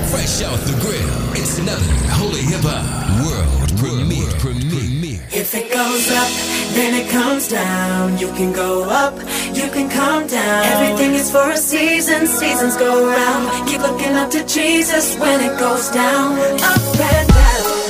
Fresh off the grill, it's another Holy Hip Hop World Premiere. If it goes up, then it comes down. You can go up, you can come down. Everything is for a season, seasons go round. Keep looking up to Jesus when it goes down. Up and down.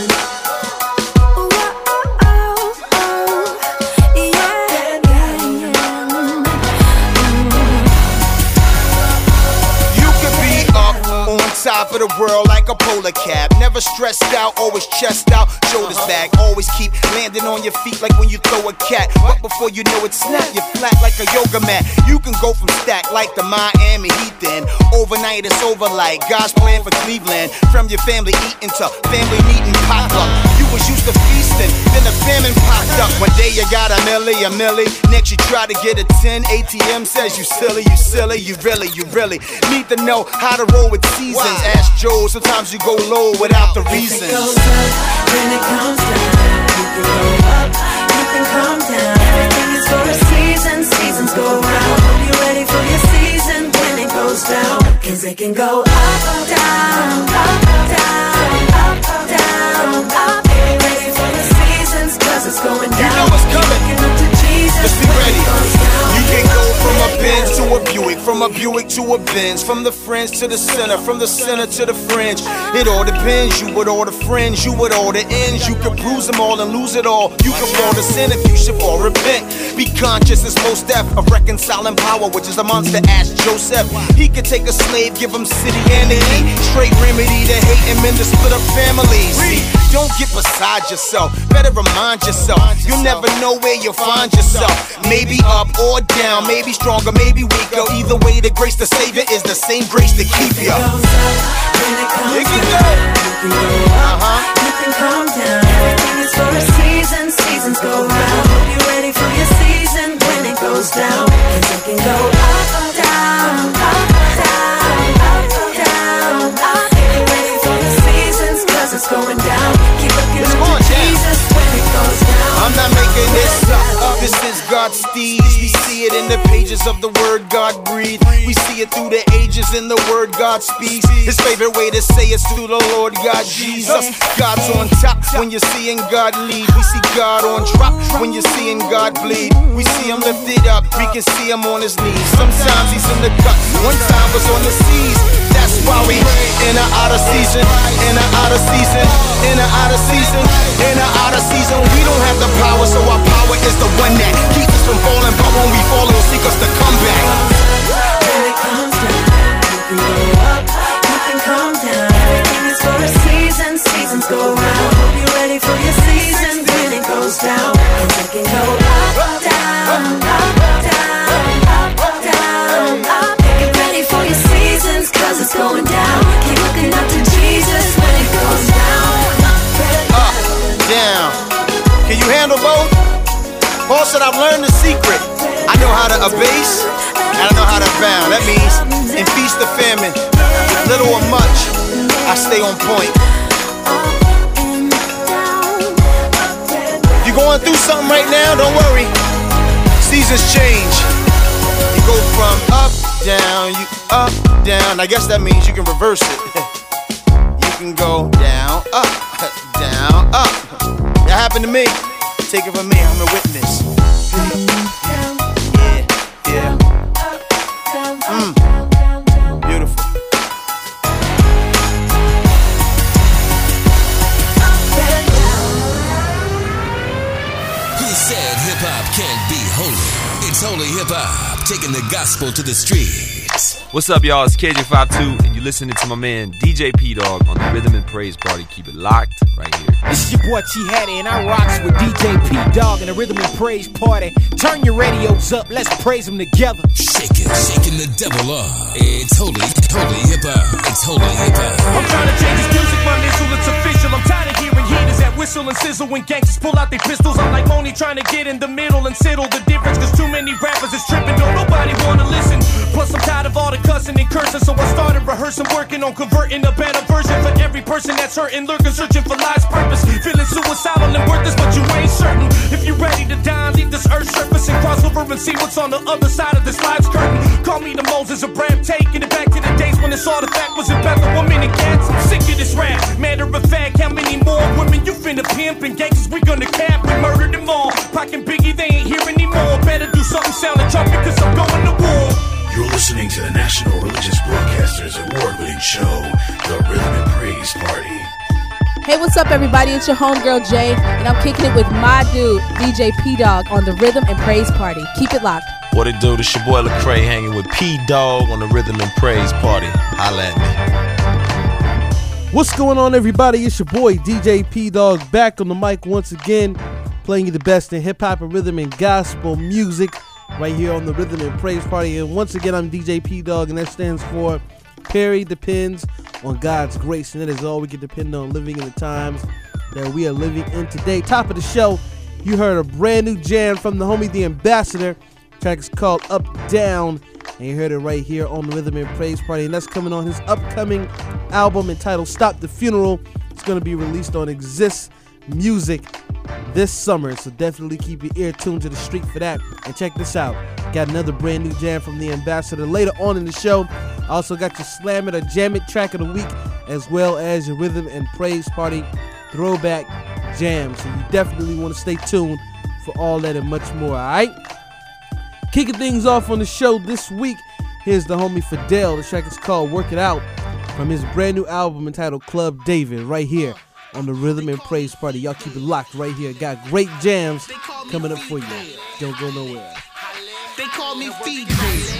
Top of the world like a polar cap. Never stressed out, always chest out, shoulders back. Always keep landing on your feet like when you throw a cat. But before you know it, snap, you're flat like a yoga mat. You can go from stack like the Miami Heat then. Overnight it's over like God's plan for Cleveland. From your family eating to family needing potluck. You was used to feasting, then the famine popped up. One day you got a milli. Next you try to get a 10. ATM says you silly. You really need to know how to roll with seasons. Ask Joe, sometimes you go low without the reasons. If it goes up, then it comes down. You can go up, you can come down. Everything is for a season, seasons go round. Hope you're ready for your season when it goes down. Cause it can go up, down, up, down, up, down, up. Get ready for the seasons cause it's going down. You know it's coming. Looking up to Jesus. Just be ready. You can go from a Benz to a Buick, from a Buick to a Benz, from the fringe to the center, from the center to the fringe. It all depends. You with all the friends, you with all the ends. You can bruise them all and lose it all. You can fall to sin if you should fall repent. Be conscious, it's most death of reconciling power, which is a monster. Ask Joseph. He could take a slave, give him city and the heat. Straight remedy to hate him and to split up families. See, don't get beside yourself. Better remind yourself. You'll never know where you'll find yourself. Maybe up or down, maybe stronger, maybe weaker. Either way, the grace to save you is the same grace to keep you. It goes up, then it comes You can down. go. You can go up, you can come down. Everything is for a season, seasons go round. Hope you're ready for your season when it goes down. Cause it can go up, down, up, down, up, down, up. Get ready for the seasons cause it's going down. Keep looking up to Jesus when it goes down. I'm not making this up. This is God's steed. We see it in the pages of the word God breathed. We see it through the ages in the word God speaks. His favorite way to say it's through the Lord God Jesus. God's on top when you're seeing God lead. We see God on drop when you're seeing God bleed. We see him lifted up, we can see him on his knees. Sometimes he's in the cut, one time was on the seas. That's why we in a out of season, in a out of season, in a out of season, in a out of season. We don't have the power, so our power is the one that keeps us from falling. But when we fall, it'll seek us to come back. When it comes down, you can go up, you can come down. Everything is for a season, seasons go round. Hope you're ready for your season when it goes down. Cause it can go up, down, up, down, up, down, up. Get ready for your seasons cause it's going down. Keep looking up to Jesus when it goes down. Up, down. Can you handle both? Paul said, I've learned the secret. I know how to abase, and I know how to abound. That means in feast or famine, with little or much, I stay on point. If you're going through something right now, don't worry. Seasons change. You go from up, down, you up, down. I guess that means you can reverse it. You can go down, up, down, up. That happened to me. Take it from me, I'm a witness. Yeah. Beautiful. Who said hip hop can't be holy? It's Holy Hip Hop, taking the gospel to the streets. What's up, y'all? It's KJ52, and you're listening to my man DJ P-Dog on the Rhythm and Praise Party. Keep it locked right here. This is your boy T Hattie, and I rocks with DJ P-Dog and the Rhythm and Praise Party. Turn your radios up, let's praise them together. Shaking the devil up. It's Holy Hip Hop. It's Holy Hip Hop. I'm trying to change this music, my nizzle, it's official. I'm tired of hearing heaters that whistle and sizzle when gangsters pull out their pistols. I'm like Moni trying to get in the middle and settle the difference, cause too many rappers is tripping, don't nobody wanna listen. Plus I'm tired of all the cussing and cursing, so I started rehearsing, working on converting a better version for every person that's hurting, lurking, searching for life's purpose, feeling suicidal and worthless, but you ain't certain. If you ready to die, leave this earth surface and cross over and see what's on the other side of this life's curtain. Call me the Moses of Bram, taking it back to the days when this artifact was in Bethel. 1 minute cats, pimp and gangsters, we gonna cap and murder them all. Pac and Biggie, they ain't here anymore. Better do something sound like trumpet, cause I'm going to war. You're listening to the National Religious Broadcasters award-winning show, The Rhythm and Praise Party. Hey, what's up, everybody? It's your homegirl, Jay, and I'm kicking it with my dude, DJ P-Dog, on the Rhythm and Praise Party. Keep it locked. What it do? This your boy Lecrae hanging with P-Dog on the Rhythm and Praise Party. Holla at me. What's going on, everybody? It's your boy, DJ P-Dog, back on the mic once again, playing you the best in hip-hop and rhythm and gospel music right here on the Rhythm and Praise Party. And once again, I'm DJ P-Dog, and that stands for Perry Depends on God's Grace, and that is all we can depend on living in the times that we are living in today. Top of the show, you heard a brand new jam from the homie The Ambassador. The track is called Up Down, and you heard it right here on the Rhythm and Praise Party, and that's coming on his upcoming album entitled Stop the Funeral. It's going to be released on Exist Music this summer, so definitely keep your ear tuned to the street for that. And check this out, got another brand new jam from The Ambassador later on in the show. I also got your Slam It or Jam It track of the week, as well as your Rhythm and Praise Party throwback jam, so you definitely want to stay tuned for all that and much more. Alright, kicking things off on the show this week, here's the homie Fidel. The track is called Work It Out from his brand new album entitled Club David, right here on the Rhythm and Praise Party. Y'all keep it locked right here. Got great jams coming up for you. Don't go nowhere. They call me Fiji.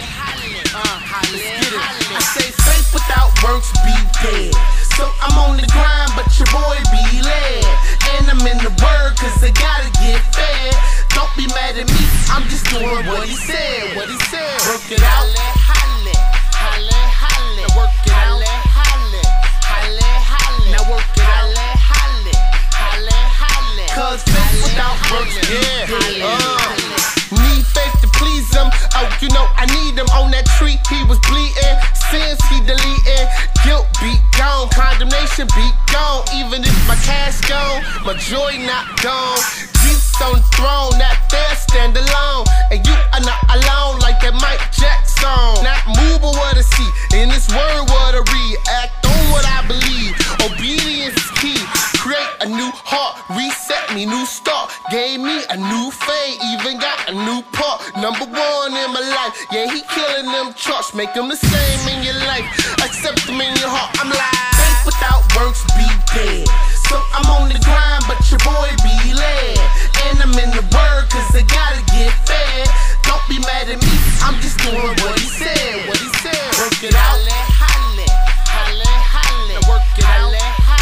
I say faith without works be dead. So I'm on the grind, but your boy be led. And I'm in the word, cause I gotta get fed. Don't be mad at me, I'm just doing what he said. What he said. Work it out. Holla, holla, holla. Work it out. Holla, holla, holla. Now work it out. Holla, holla, holla. Cause faith without works be dead. Need faith to please him. Oh, you know I need him. On that tree he was bleeding. Sins he deleting. Guilt be gone. Condemnation be gone. Even if my cash gone, my joy not gone. Jesus on the throne, not there, stand alone. And you are not alone like that Mike Jackson. Not move but what I see. In this word what I read. Act on what I believe. Obedience is key. Create a new heart, reset me, new start. Gave me a new fame, even got a new part. Number one in my life, yeah, he killing them charts. Make them the same in your life, accept them in your heart. I'm like, faith without works be dead. So I'm on the grind, but your boy be led. And I'm in the word, cause I gotta get fed. Don't be mad at me, I'm just doing what he said. What he said. Work it out. Holla, holla, holla. Work it out.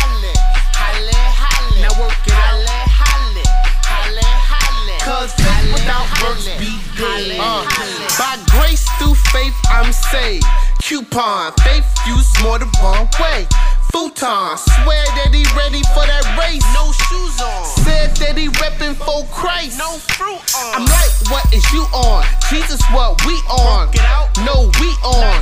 Now work it out. Holla, holla, holla. Cause faith without works be dead. By grace through faith I'm saved. Coupon, faith used more than one way. Futon, swear that he ready for that race. No shoes on. Said that he reppin' for Christ. No fruit on. I'm like, what is you on? Jesus, what we on? Work it out. No, we on.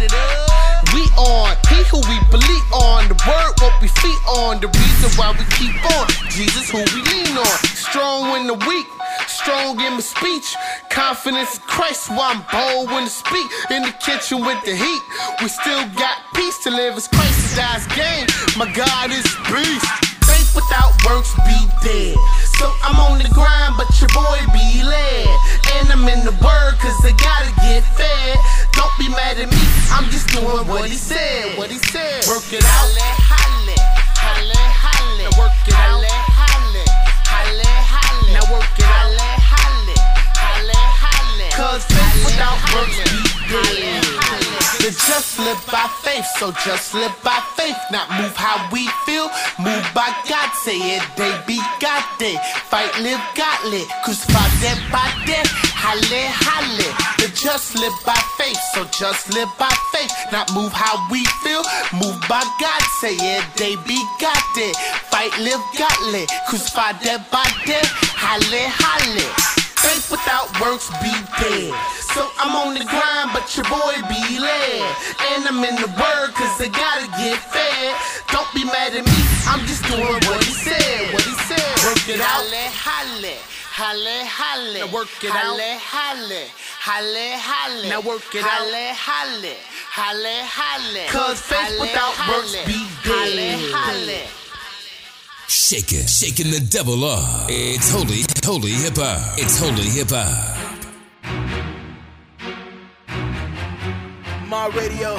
We on. He who we believe on. The word what we feet on. The reason why we keep on. Jesus who we lean on. Strong when the weak. Strong in my speech. Confidence in Christ while I'm bold when to speak. In the kitchen with the heat. We still got peace to live as Christ dies game. My God is beast. Faith without works be dead. So I'm on the grind, but your boy be led. And I'm in the word, cause I gotta get fed. Don't be mad at me, I'm just doing what he said. What he said. Work it out. Holla, holla, holla. Work it out. Holla, holla, holla. Now work it out. Holla, holla, holla. Cause faith without works be dead. To just live by faith, so just live by faith. Not move how we feel, move by God. Say it, they be God, they fight, live godly. Crucify death by death, halle, halle. To just live by faith, so just live by faith. Not move how we feel, move by God. Say it, they be God, they fight, live godly. Crucify death by death, halle, halle. Faith without works be dead. So I'm on the grind, but your boy be led. And I'm in the word, cause I gotta get fed. Don't be mad at me, I'm just doing what he said. What he said. Work it out. Halle, halle, halle. Now work it out. Halle, halle, halle. Now work it out. Halle, halle, halle. Cause faith without works be dead. Halle, halle. shaking the devil off. It's holy hip hop. It's holy hip hop. My radio.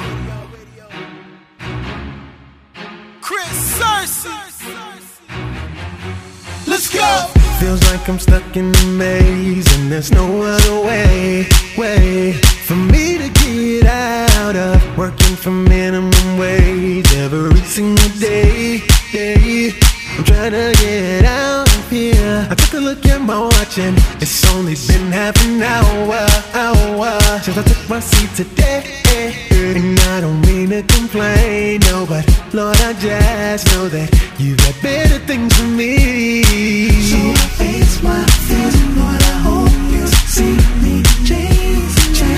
Chris Cersei. Let's go. Feels like I'm stuck in a maze and there's no other way for me to get out of working for minimum wage every single day. I'm trying to get out of here. I took a look at my watch and it's only been half an hour since I took my seat today. And I don't mean to complain, no, but Lord, I just know that you've got better things for me. So I face my fears and Lord, I hope you see me change.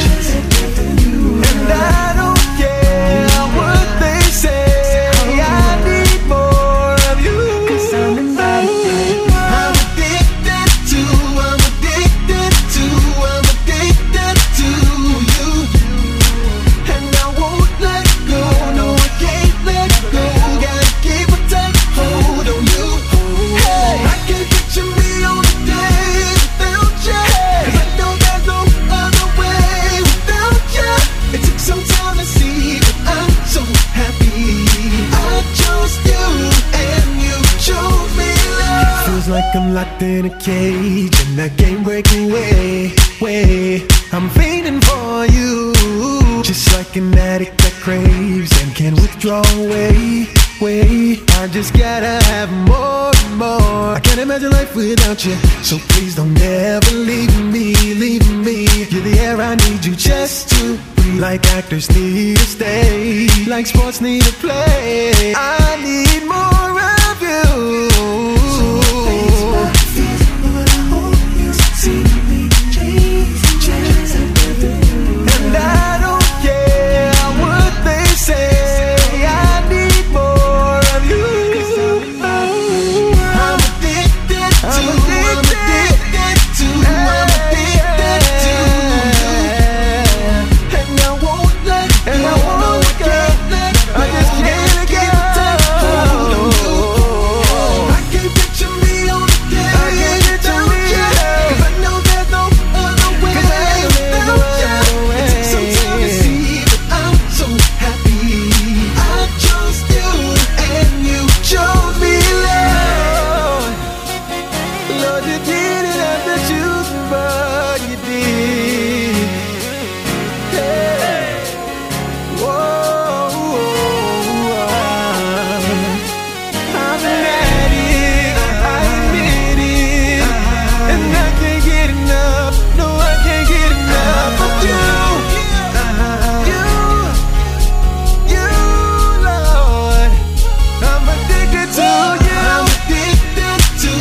And I don't care what they say, I need more of you. 'Cause I'm addicted to you. And I won't let go, no I can't let go. Gotta keep a tight hold on you. Hey, I can't picture me on a day without you. 'Cause I know there's no other way without you. It took some time to see, but I'm so happy I chose you and you chose me, love. Feels like I'm locked in a cage and I can't break away. I'm fading for you, just like an addict that craves and can't withdraw away. I just gotta have more and more. I can't imagine life without you, so please don't ever leave me. You're the air I need you just to breathe. Like actors need a stage, like sports need a play. I need more of you. So face my fears, Lord, I hope you see me change. And I don't care what they say, I need more of you. I'm addicted to you. And I won't let go, I just can't get a tight hold on you. I can't picture me on a day without you. 'Cause I know there's no other way without you. It took some time to see, but I'm so happy I chose you and you chose me, Lord. Lord, you didn't have to choose me, but you did. Hey. Whoa. I'm an addict, I admit it. And I can't get enough, no I can't get enough of you. You, Lord. I'm addicted to you. I'm addicted to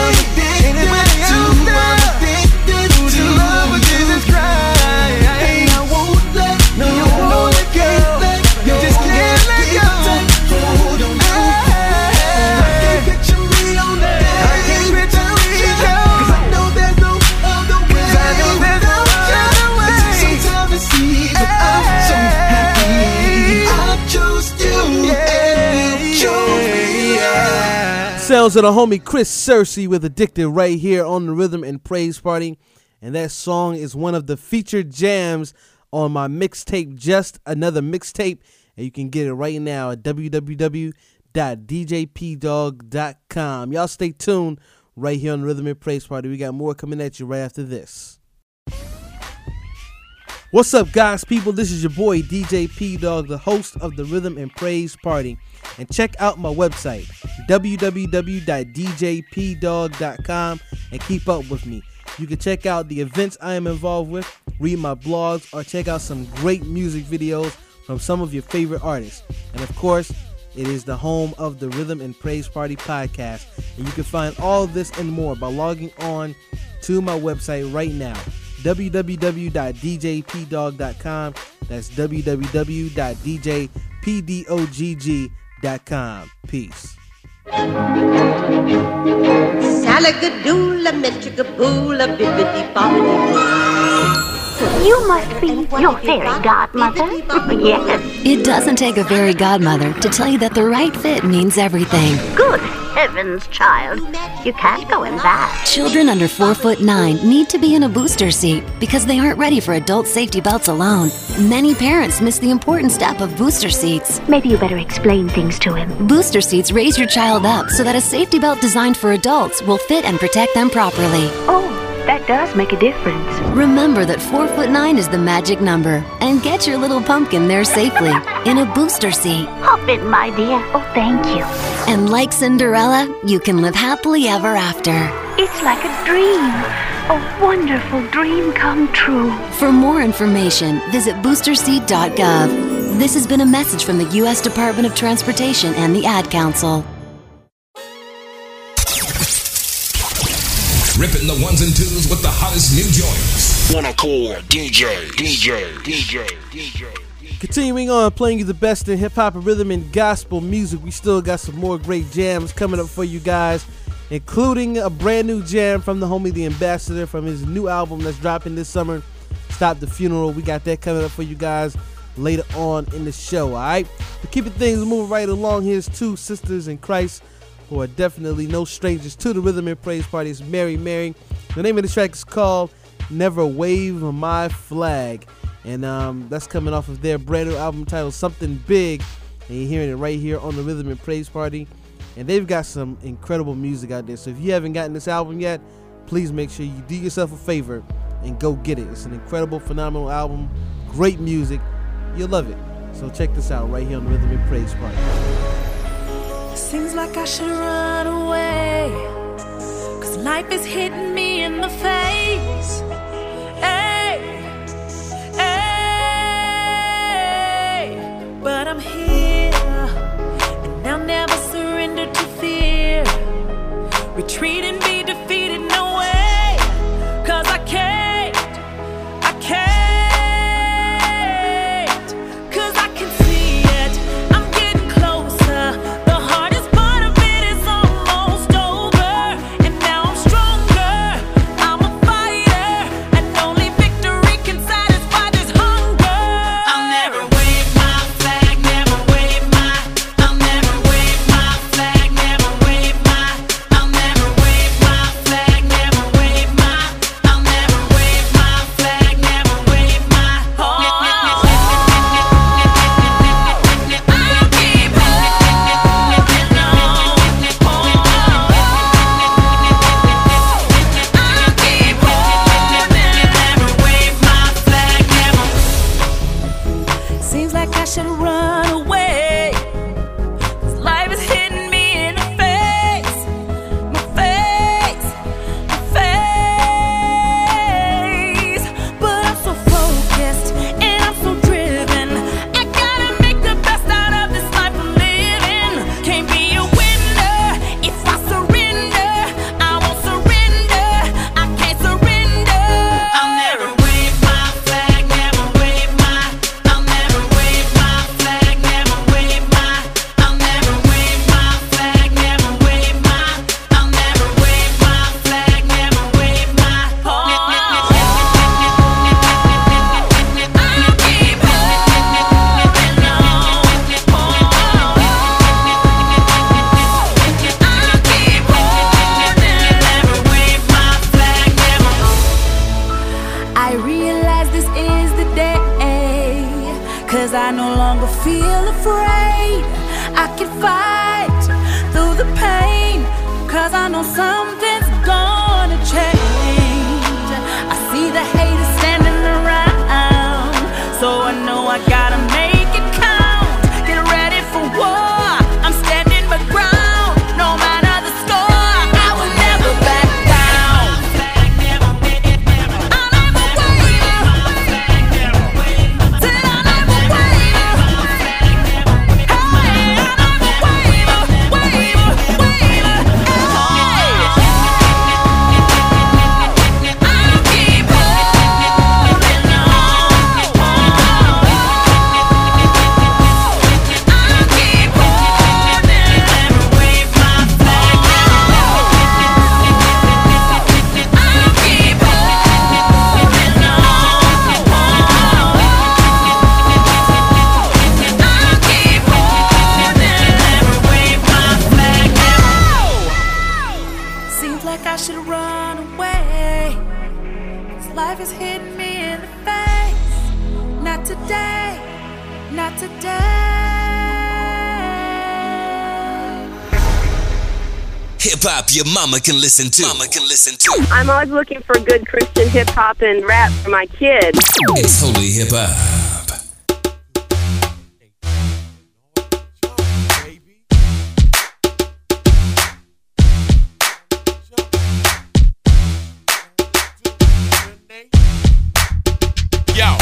love of Jesus Christ. And I won't let go. You just can't let go. Hold on you. I can't picture me on the day. I can't picture me, 'cause I know there's no other way without you. It took some time to see, but I'm so happy I chose you and you chose me. Sounds of the homie Chris Cersei with Addicted right here on the Rhythm and Praise Party. And that song is one of the featured jams on my mixtape, Just Another Mixtape. And you can get it right now at www.djpdog.com. Y'all stay tuned right here on the Rhythm and Praise Party. We got more coming at you right after this. What's up, guys, people? This is your boy, DJ P-Dog, the host of the Rhythm and Praise Party. And check out my website, www.djpdog.com, and keep up with me. You can check out the events I am involved with, read my blogs, or check out some great music videos from some of your favorite artists. And of course, it is the home of the Rhythm and Praise Party podcast. And you can find all this and more by logging on to my website right now, www.djpdog.com. That's www.djpdogg.com. Peace. Salagadoola, metricaboola, bibbidi bobbidi. You must be your fairy godmother. Yes. It doesn't take a fairy godmother to tell you that the right fit means everything. Good. heavens, child. You can't go in that. Children under 4'9" need to be in a booster seat because they aren't ready for adult safety belts alone. Many parents miss the important step of booster seats. Maybe you better explain things to him. Booster seats raise your child up so that a safety belt designed for adults will fit and protect them properly. Oh, that does make a difference. Remember that 4'9" is the magic number, and get your little pumpkin there safely in a booster seat. Hop in, my dear. Oh, thank you. And like Cinderella, you can live happily ever after. It's like a dream. A wonderful dream come true. For more information, visit boosterseat.gov. This has been a message from the U.S. Department of Transportation and the Ad Council. Ripping the ones and twos with the hottest new joints. Wanna call DJ. Continuing on, playing you the best in hip-hop and rhythm and gospel music. We still got some more great jams coming up for you guys, including a brand new jam from the homie The Ambassador from his new album that's dropping this summer, Stop the Funeral. We got that coming up for you guys later on in the show, all right? To keep things moving right along, here's two sisters in Christ who are definitely no strangers to the Rhythm and Praise Party. It's Mary Mary. The name of the track is called Never Wave My Flag. And that's coming off of their brand new album titled Something Big. And you're hearing it right here on the Rhythm and Praise Party. And they've got some incredible music out there. So if you haven't gotten this album yet, please make sure you do yourself a favor and go get it. It's an incredible, phenomenal album. Great music. You'll love it. So check this out right here on the Rhythm and Praise Party. Seems like I should run away, 'cause life is hitting me in the face. Hey, hey, but I'm here, and I'll never surrender to fear. Retreat and be defeated, no way, 'cause I can't, 'cause I can see it, I'm getting closer. The hardest part of it is almost over, and now I'm stronger. I'm a fighter, and only victory can satisfy this hunger. I'll never wave my flag, never wave my. I'll never wave my flag, never wave my. I'll never wave my flag, never wave my. I'll never wave my flag, never wave my. Seems like I should run away, 'cause life is hitting me in the face. My face, my face. But I'm so focused and I'm so driven. I gotta make the best out of this life I'm living. Can't be a winner if I surrender. I won't surrender. I can't surrender. I'll never wave my flag, never wave my. I'll never wave my flag, never wave my. I'll never wave my flag, never wave my. I'll never wave my flag, never wave my. I'll keep I realize this is the day, 'cause I no longer feel afraid. I can fight through the pain, 'cause I know something's gonna change. I see the haters standing around, so I know I gotta make it count. Get ready for war, I'm standing my ground. No matter the score, I will never back down. Hip hop your mama can listen to. I'm always looking for good Christian hip hop and rap for my kids. It's Holy Hip Hop. Yo,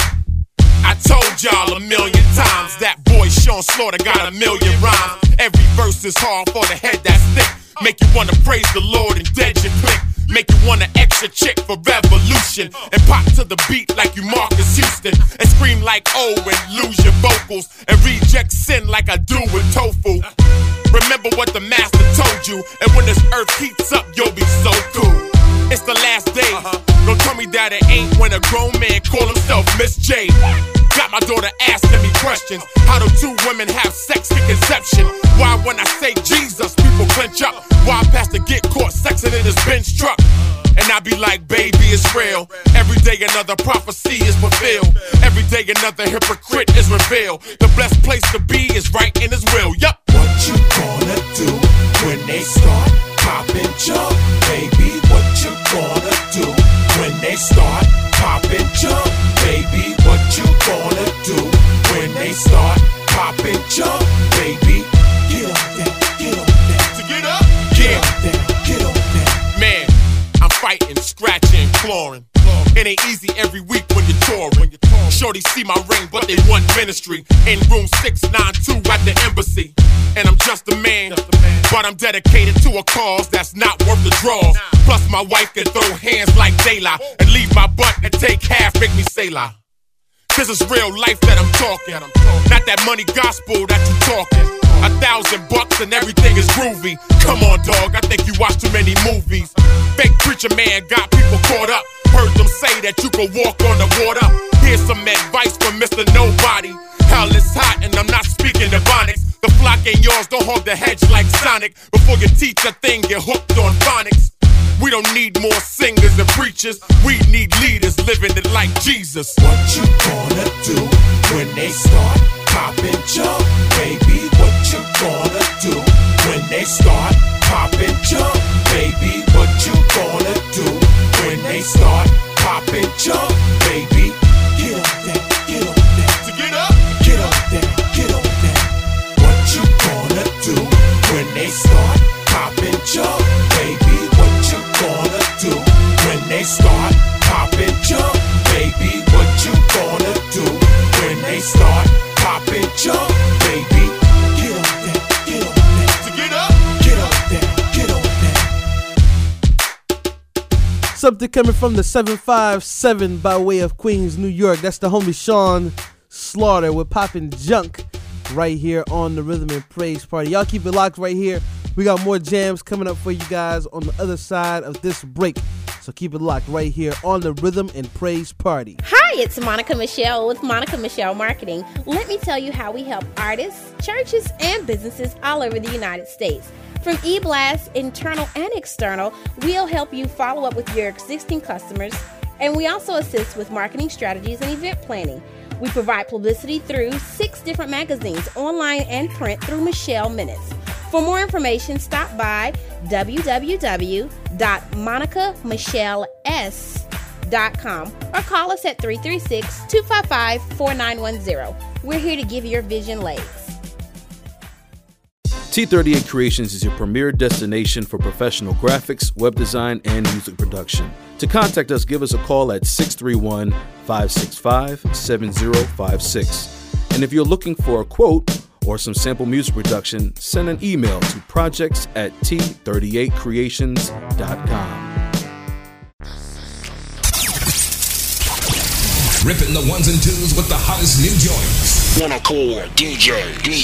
I told y'all a million times that boy Sean Slaughter got a million rhymes. Every verse is hard for the head that's thick. Make you wanna praise the Lord and dead your click. Make you want an extra chick for revolution. And pop to the beat like you Marcus Houston. And scream like oh and lose your vocals. And reject sin like I do with tofu. Remember what the master told you. And when this earth heats up, you'll be so cool. It's the last day. Don't tell me that it ain't when a grown man call himself Miss J. Got my daughter asking me questions. How do two women have sex in conception? Why when I say Jesus, people clench up? Why pastor get caught sexing in his Benz truck? And I be like, baby, it's real. Every day another prophecy is fulfilled. Every day another hypocrite is revealed. The best place to be is right in his will. Yup. What you gonna do when they start popping jump? Baby, what you gonna do when they start popping jump? Baby, what you gonna do when they start popping jump? Baby, get up there, get up there. To get up? Yeah. Get up there. Man, I'm fighting, scratching, clawing. It ain't easy every week when you're touring. Shorty see my ring, but they want ministry. In room 692 at the embassy. And I'm just a man, but I'm dedicated to a cause that's not worth the draws. Plus my wife can throw hands like daylight and leave my butt and take half, make me say la. This is real life that I'm talking, not that money gospel that you talking. $1,000 and everything is groovy. Come on, dog, I think you watch too many movies. Fake preacher man got people caught up. Heard them say that you can walk on the water. Here's some advice from Mr. Nobody. Hell is hot and I'm not speaking Ebonics. The flock ain't yours, don't hold the hedge like Sonic. Before you teach a thing, get hooked on phonics. We don't need more singers and preachers. We need leaders living it like Jesus. What you gonna do when they start popping jump? Baby, what you gonna do when they start popping jump? Baby, what you gonna do when they start popping jump? Baby, get up there, get up there. To get up? Get up there, get up there. What you gonna do when they start popping jump? Baby, what you gonna do when they start popping jump? Baby, what you gonna do when they start popping jump? Baby, get up there, get up there. To get up? Get up there, get up there. Something coming from the 757 by way of Queens, New York. That's the homie Sean Slaughter with Poppin' Junk right here on the Rhythm and Praise Party. Y'all keep it locked right here. We got more jams coming up for you guys on the other side of this break. So keep it locked right here on the Rhythm and Praise Party. Hi, it's Monica Michelle with Monica Michelle Marketing. Let me tell you how we help artists, churches, and businesses all over the United States. From eBlast, internal and external, we'll help you follow up with your existing customers, and we also assist with marketing strategies and event planning. We provide publicity through 6 different magazines, online and print through Michelle Minutes. For more information, stop by www.monicamichelles.com or call us at 336-255-4910. We're here to give your vision legs. T38 Creations is your premier destination for professional graphics, web design, and music production. To contact us, give us a call at 631-565-7056. And if you're looking for a quote or some sample music production, send an email to projects@t38creations.com. Ripping the ones and twos with the hottest new joints. Wanna call DJ.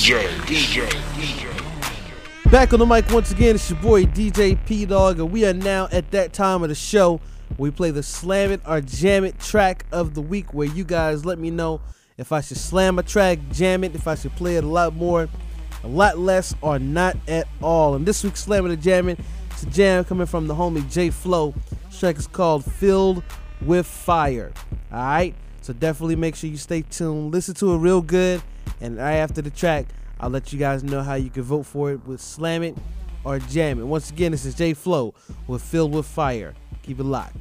Back on the mic once again, it's your boy DJ P Dog, and we are now at that time of the show where we play the Slam It or Jam It track of the week, where you guys let me know if I should slam a track, jam it, if I should play it a lot more, a lot less, or not at all. And this week's Slam It or Jam It, it's a jam coming from the homie J Flow. This track is called Filled with Fire. Alright, so definitely make sure you stay tuned, listen to it real good, And right after the track, I'll let you guys know how you can vote for it with Slam It or Jam It. Once again, this is J Flow with Filled with Fire. Keep it locked.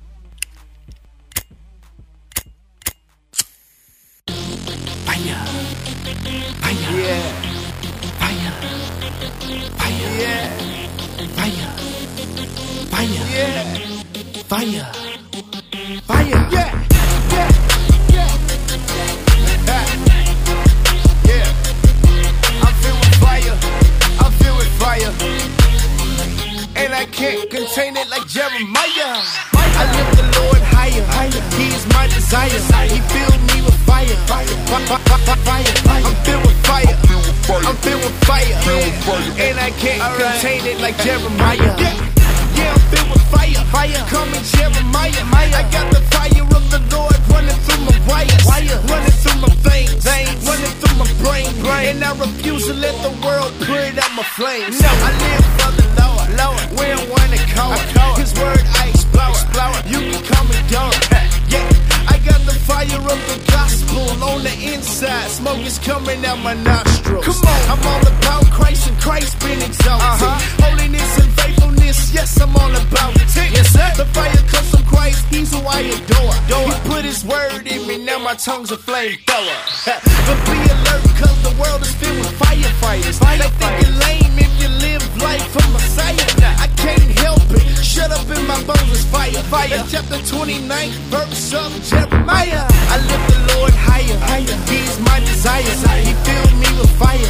Fire. Yeah. Fire. Fire. Yeah. Fire. Fire. Yeah. Fire. Fire. Yeah. Yeah. Yeah. I'm filled with fire. I'm filled with fire. And I can't contain it like Jeremiah. I lift the Lord higher. He is my desire. He filled me with fire. Fire. I'm filled with fire. I'm filled with fire. And I can't contain it like Jeremiah. Yeah, I'm filled with fire. Call me Jeremiah. I got the fire of the Lord running through my wires. Running through my veins. Running through my brain. And I refuse to let the world put out my flames. No, I live for the Lord. We don't want to call it. His word I explode. You can call me Dog. Yeah, I got the fire of the gospel on the inside. Smoke is coming out my nostrils. Come on, I'm all about Christ and Christ been exalted. Holiness and faithfulness, yes, I'm all about it. Yes, sir. The fire comes from Christ, he's who I adore. He put his word in me, now my tongue's a flamethrower. But be alert, cause the world is filled with firefighters. They think you're lame if you live life for Messiah. I can't help it, shut up in my bones is fire. That's chapter 29, verse of Jeremiah. I lift the Lord higher. He's my desire. He filled me with fire.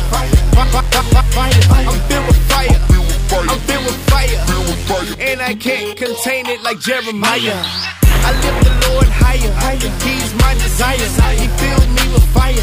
I'm filled with fire. I'm filled with fire. And I can't contain it like Jeremiah. I lift the Lord higher. He's my desire. He filled me with fire.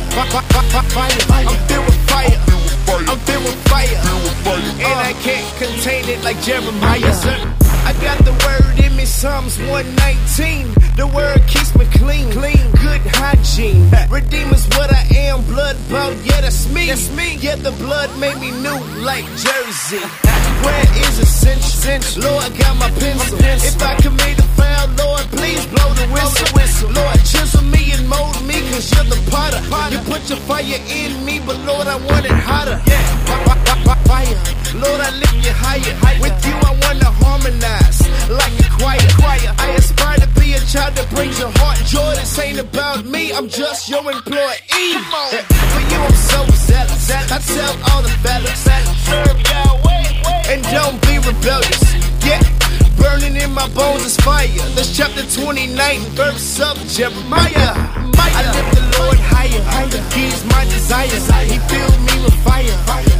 I'm filled with fire. I'm filled with fire. And I can't contain it like Jeremiah. I got the word in me, Psalms 119. The word keeps me clean, good hygiene. Redeemer's what I am, blood bought, yeah, that's me. Yeah, the blood made me new like Jersey. Where is ascension? Lord, got my pencil. If I commit a foul, Lord, please blow the whistle. Lord, chisel me and mold me, cause you're the potter. You put your fire in me, but Lord, I want it hotter. Yeah, fire. Lord, I lift you higher. With you, I wanna harmonize like a choir. I aspire to be a child that brings your heart joy. This ain't about me, I'm just your employee. For you, I'm so zealous. I tell all the fellas, serve Yahweh and don't be rebellious. Yeah, burning in my bones is fire. That's chapter 29, verse of Jeremiah. I lift the Lord higher. He's my desire. He filled me with fire.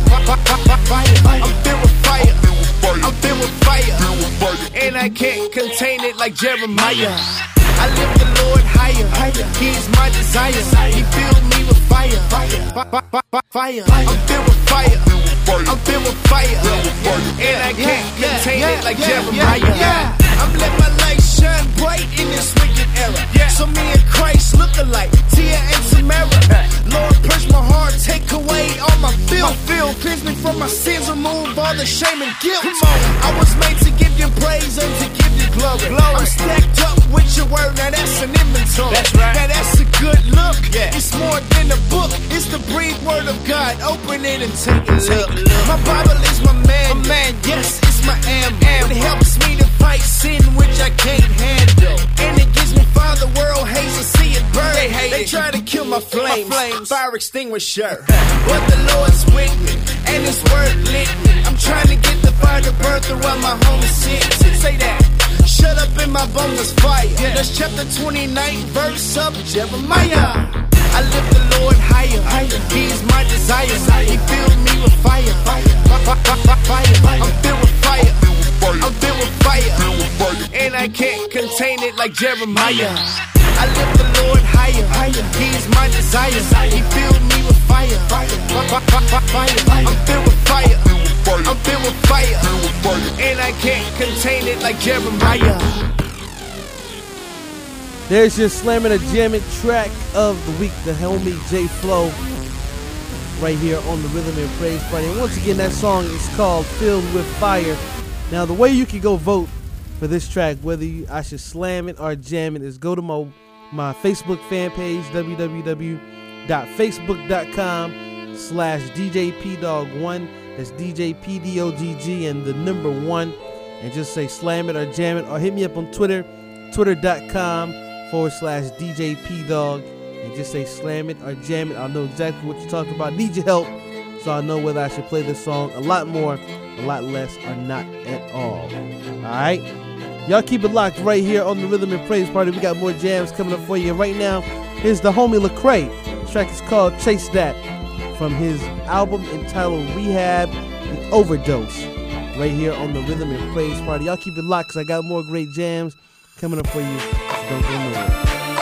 I'm filled with fire. I'm filled with fire. And I can't contain it like Jeremiah. I lift the Lord higher. He's my desire. He filled me with fire. I'm filled with fire. I'm filled with fire. And I can't contain it like Jeremiah. I'm letting my light shine bright in this wicked era. So me and Christ look alike, Tia and Samara. Lord, purge my heart, take away all my filth. Cleanse me from my sins, remove all the shame and guilt. Come on, I was made to give you praise and to give you glory. I'm stacked up with your word, now that's an inventory. That's right. Now that's a good look. It's more than a book, it's the breathed word of God. Open it and take a look. My Bible is my man, yes, it's my am. It helps me to fight sin which I can't handle. And it gives me fire the world hates to see it burn. They try to kill my flames. Fire extinguisher. But the Lord's with me, and his word lit me. I'm trying to get the fire to burn throughout my home city. Say that. Shut up in my bones is fire. That's chapter 29, verse of Jeremiah. I lift the Lord higher. He's my desire. He filled me with fire. I'm filled with fire. I'm filled with fire. And I can't contain it like Jeremiah. I lift the Lord higher. He's my desire. He filled me with fire. I'm filled with fire. I'm filled with fire. And I can't contain it like Jeremiah. There's your slamming a jamming track of the week, the homie J Flow, right here on the Rhythm and Praise Party. And once again, that song is called Filled with Fire. Now, the way you can go vote for this track, whether I should slam it or jam it, is go to my Facebook fan page, www.facebook.com/DJPdog1. That's DJPDOGG and the number 1. And just say slam it or jam it, or hit me up on Twitter, twitter.com/DJPdog. And just say slam it or jam it. I'll know exactly what you're talking about. Need your help, so I know whether I should play this song a lot more, a lot less, or not at all. Alright? Y'all keep it locked right here on the Rhythm and Praise Party. We got more jams coming up for you. Right now, here's the homie Lecrae. The track is called Chase That, from his album entitled Rehab and Overdose. Right here on the Rhythm and Praise Party. Y'all keep it locked, because I got more great jams coming up for you. So don't go nowhere.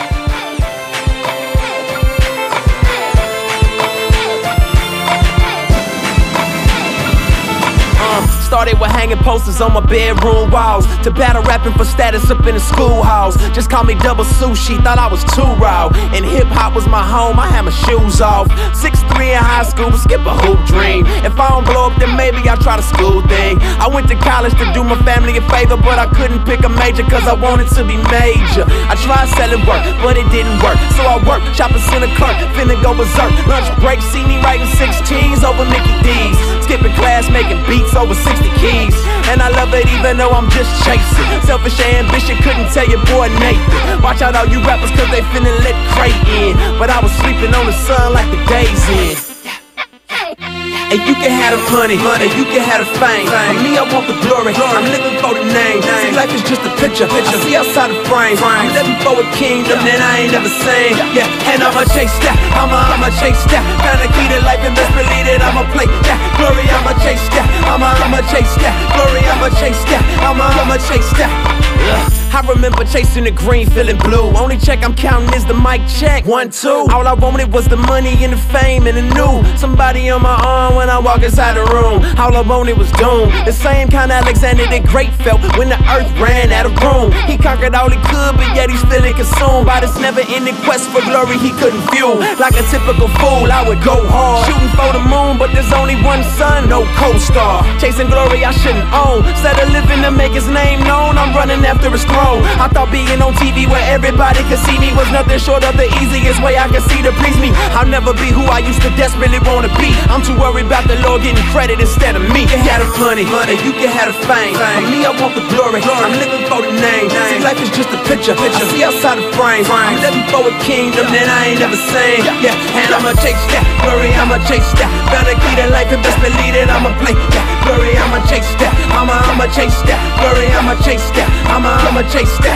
Started with hanging posters on my bedroom walls, to battle rapping for status up in the schoolhouse. Just call me Double Sushi, thought I was too raw. And hip-hop was my home, I had my shoes off. 6'3" in high school, skip a hoop dream. If I don't blow up, then maybe I'll try the school thing. I went to college to do my family a favor, but I couldn't pick a major cause I wanted to be major. I tried selling work, but it didn't work. So I worked, shopping center clerk, finna go berserk. Lunch break, see me writing 16s over Mickey D's. Skipping class, making beats over 60 keys. And I love it even though I'm just chasing. Selfish ambition, couldn't tell your boy Nathan. Watch out all you rappers cause they finna let Cray in. But I was sleeping on the sun like the days in. And you can have the money, and you can have the fame. For me, I want the glory, I'm living for the name. See, life is just a picture, I see outside the frame. I'm living for a kingdom that I ain't never seen. Yeah, and I'ma chase that, I'ma chase that. Kinda key to life and best believe it, I'ma play that. Glory, I'ma chase that, I'ma chase that. Glory, I'ma chase that, I'ma chase that. I remember chasing the green, feeling blue. Only check I'm counting is the mic check. 1, 2. All I wanted was the money and the fame and the new. Somebody on my arm when I walk inside the room. All I wanted was doom. The same kind of Alexander the Great felt when the earth ran out of room. He conquered all he could, but yet he's feeling consumed by this never-ending quest for glory he couldn't fuel. Like a typical fool, I would go hard, shooting for the moon, but there's only one sun, no co-star. Chasing glory I shouldn't own. Instead of living to make his name known, I'm running after his throne. I thought being on TV where everybody could see me was nothing short of the easiest way I could see to please me. I'll never be who I used to desperately want to be. I'm too worried about the Lord getting credit instead of me. You can have the money, and you can have the fame. For me, I want the glory, I'm living for the name. See, life is just a picture, I see outside the frame. I'm living for a kingdom that I ain't never seen. Yeah, and I'ma chase that, glory, I'ma chase that. Better key to life and best believe it, I'ma play that. Glory, I'ma chase that, I'ma chase that. Glory, I'ma chase that, I'ma chase that.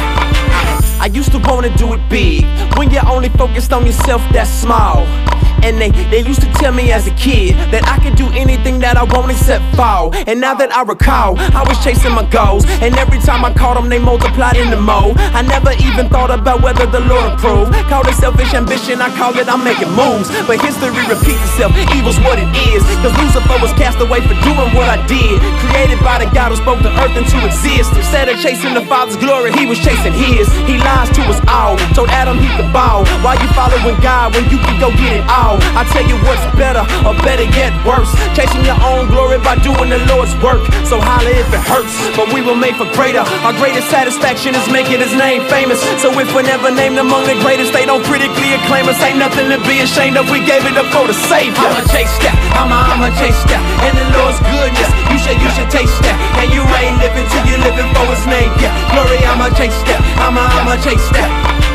I used to wanna do it big. When you're only focused on yourself, that's small. And they used to tell me as a kid that I could do anything that I want except fall. And now that I recall, I was chasing my goals, and every time I caught them, they multiplied in the mo. I never even thought about whether the Lord approved. Call it selfish ambition, I call it I'm making moves. But history repeats itself, evil's what it is. Cause Lucifer was cast away for doing what I did. Created by the God who spoke the earth into existence. Instead of chasing the Father's glory, he was chasing his. He lies to us all, told Adam he could bow. Why you following God when you can go get it all? I tell you what's better, or better yet worse, chasing your own glory by doing the Lord's work. So holla if it hurts, but we were made for greater. Our greatest satisfaction is making his name famous. So if we're never named among the greatest, they don't critically acclaim us. Ain't nothing to be ashamed of, we gave it up for the Savior. I'ma chase that, I'ma chase that. And the Lord's goodness, you should taste that. And you ain't living till you living for his name. Yeah, glory, I'ma chase that, I'ma chase that.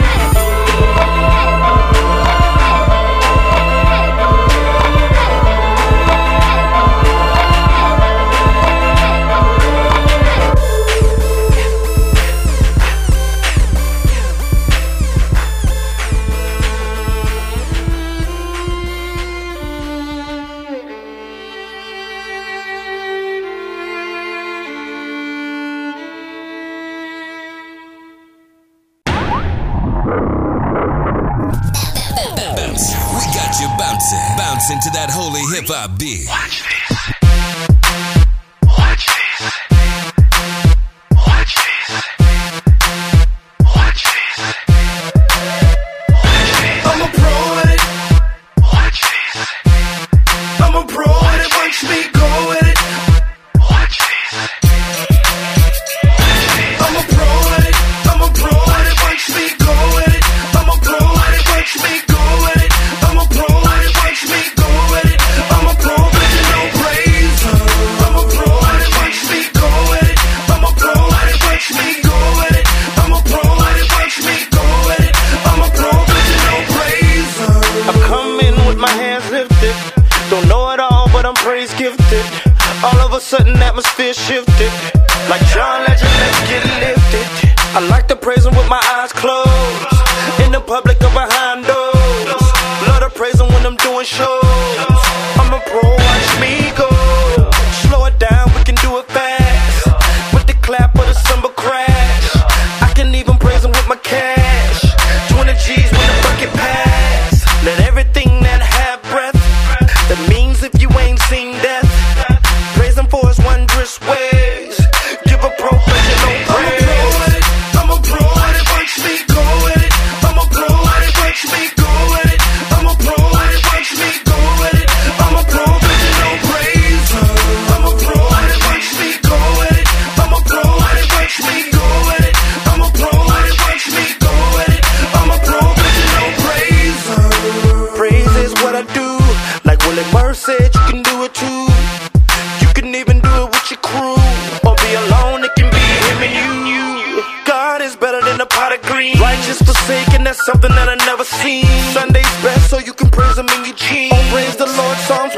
Bounce into that holy hip hop beat. Watch this. Watch this. Watch this. Watch this. Watch this. I'm a pro at it. Watch this. I'm a pro at it. Watch me go at it. Watch this. I'm a pro at it. I'm a pro at it. Watch me go at it. I'm a pro at it. Watch me go at it. I'm a pro I'm praise gifted. All of a sudden atmosphere shifted. Like John Legend, let's get lifted. I like to praise him with my eyes closed. In the public or behind doors. Love to praise him when I'm doing shows. I'm a pro, watch me go. Slow it down, we can do it fast. With the clap or the cymbal crash. I can even praise him with my cash. 20 G's when the bucket pass. Let everything that have breath. That means if you ain't seen death. Praise him for his wondrous ways. Give a professional praise. I'm a pro at it, watch me go at it. I'm a pro at it, watch me go at it. I'm a pro at it, watch me go at it. I'm a professional praiser. I'm a pro at it, watch me go at it. I'm a pro at it, watch me go at it. I'm a pro at it, watch me go at it. I'm a professional praiser. Praise is what I do. Like Willie Murph said, you can do it too. You can even do it with your crew. Or be alone, it can be him and you. God is better than a pot of green. Righteous forsaken, that's something that I never seen. Sunday's best, so you can praise him in your jeans. Oh, praise the Lord, Psalms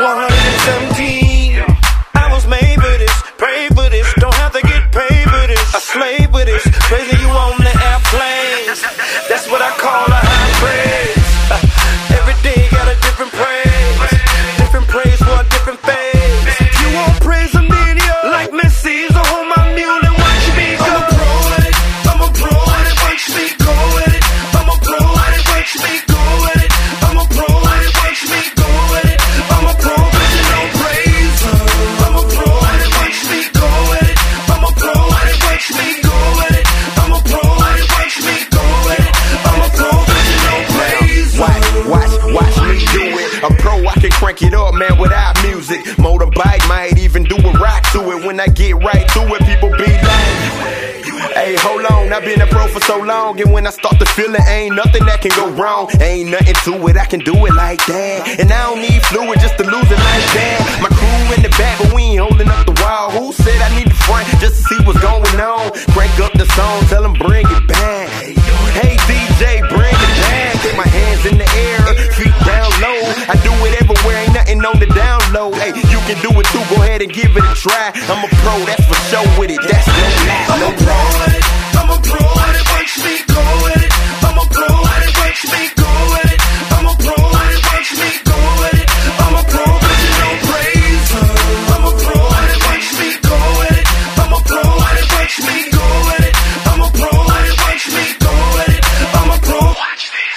117. I was made for this, pray for this. Don't have to get paid for this. I slave with this, praising you on the airplanes. That's what I call a high praise. Every day got a different praise. Different praise for a different phase. If you won't praise him, then you're like Messi's. So hold my mule and watch me go. I'm a pro at it. I'm a pro at it. Watch me go at it. I'm a pro at it. Watch me go at it. I'm a pro at it. Watch me go at it. I'm a professional praiser. I'm a pro at it. Watch me go at it. I'm a pro at it. Watch me go at it. I'm a pro at it. Watch me go at it. I'm a professional praiser. Watch me do it. A pro, I can crank it up, man, without music. Motorbike might even do a rock to it. When I get right to it, people be like, hey, hold on, I've been a pro for so long. And when I start to feel it, ain't nothing that can go wrong. Ain't nothing to it, I can do it like that. And I don't need fluid just to lose it like that. My crew in the back, but we ain't holding up the wall. Who said I need the front just to see what's going on? Crank up the song, tell them bring it back. Hey DJ, bring it back. Get my hands in the air, feet down low. I do it everywhere, ain't nothing on the down low. Hey, you can do it too, go ahead and give it a try. I'm a pro, that's for sure with it, that's no lie. I'm a pro at it. I'm a pro at it. Watch me go at it. I'm a pro at it. Watch me go at it. I'm a pro at it. Watch me go at it. I'm a professional praiser. I'm a pro at it. Watch me go at it. I'm a pro at it. Watch me go at it. I'm a pro at it. Watch me go at it. I'm a pro. Watch this.